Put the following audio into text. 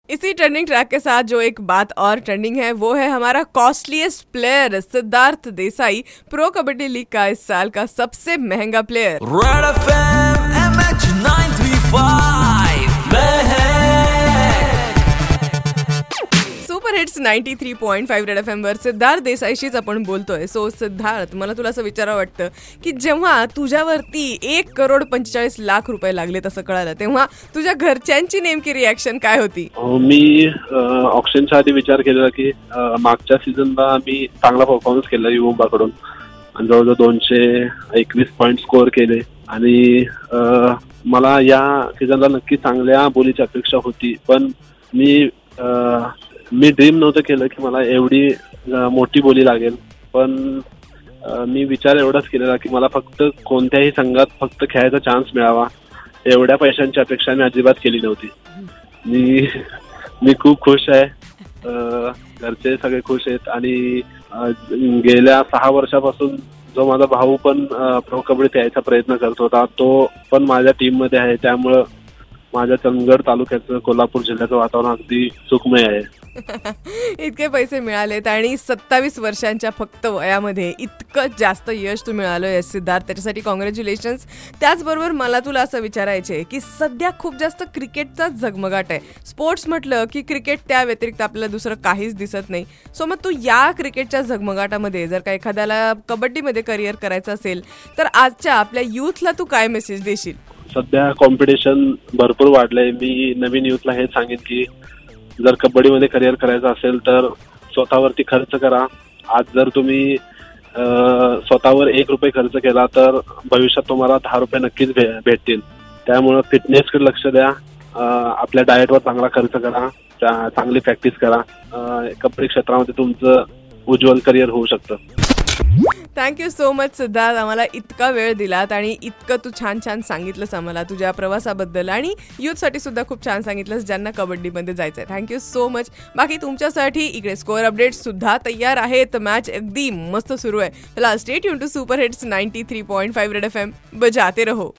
इसी trending track के साथ जो एक बात और ट्रेंडिंग है वो है हमारा costliest player Siddharth Desai, pro kabaddi league का इस साल का सबसे महंगा player. Red FM MH 935 super hits 93.5 red FM वर सिद्धार्थ देसाईशीच आपण बोलतोय। सो सिद्धार्थ, मला तुला असं विचारावं वाटतं की जेव्हा तुझ्यावरती 1,45,00,000 रुपये लागले तसं कळालं, तेव्हा तुझ्या घरच्यांची नेमकी रिॲक्शन काय होती? मी ऑक्शनच्या आधी विचार केलेला की मागच्या सीझनला मी चांगला परफॉर्मन्स केला युवाकडून आणि जवळजवळ 221 पॉईंट स्कोअर केले आणि मला या सीझनला नक्की चांगल्या बोलीची अपेक्षा होती, पण मी ड्रीम नव्हतं केलं की मला एवढी मोठी बोली लागेल. पण मी विचार एवढाच केलेला की मला फक्त कोणत्याही संघात फक्त खेळायचा चान्स मिळावा, एवढ्या पैशांची अपेक्षा मी अजिबात केली नव्हती. मी खूप खुश आहे, घरचे सगळे खुश आहेत आणि गेल्या 6 वर्षापासून जो माझा भाऊ पण प्रो कबड्डीत यायचा प्रयत्न करत होता तो पण माझ्या टीम मध्ये आहे. त्यामुळं माझ्या चंदगड तालुक्याचं, कोल्हापूर जिल्ह्याचं वातावरण अगदी सुखमय आहे. इतके पैसे मिळालेत आणि 27 वर्षांच्या फक्त वयामध्ये इतकं जास्त यश तू मिळालोय सिद्धार्थ, त्याच्यासाठी कॉंग्रॅच्युलेशन्स. त्याचबरोबर मला तुला असं विचारायचं आहे की सध्या खूप जास्त क्रिकेटचा झगमगाट आहे. स्पोर्ट्स म्हटलं की क्रिकेट, त्या व्यतिरिक्त आपल्याला दुसरं काहीच दिसत नाही. सो मग तू या क्रिकेटच्या झगमगाटामध्ये जर का एखाद्याला कबड्डीमध्ये करिअर करायचं असेल तर आजच्या आपल्या युथला तू काय मेसेज देशील? सध्या कॉम्पिटिशन भरपूर वाढलंय. मी नवीन युथला हे सांगेन की जर कबड्डीमध्ये करिअर करायचं असेल तर स्वतःवरती खर्च करा. आज जर तुम्ही स्वतःवर 1 रुपये खर्च केला तर भविष्यात तुम्हाला 10 रुपये नक्कीच भेटतील. त्यामुळं फिटनेसकडे लक्ष द्या, आपल्या डाएटवर चांगला खर्च करा, चांगली प्रॅक्टिस करा. कबड्डी क्षेत्रामध्ये तुमचं उज्ज्वल करिअर होऊ शकतं. थँक्यू सो मच सिद्धार्थ, आम्हाला इतका वेळ दिलात आणि इतकं तू छान छान सांगितलंस आम्हाला तुझ्या प्रवासाबद्दल आणि युथसाठी सुद्धा खूप छान सांगितलंस ज्यांना कबड्डीमध्ये जायचं आहे. Thank you so much. बाकी तुमच्यासाठी इकडे स्कोअर अपडेट सुद्धा तयार आहेत. मॅच अगदी मस्त सुरू आहे. चला, stay tune to super hits 93.5 red FM. बजाते रहो.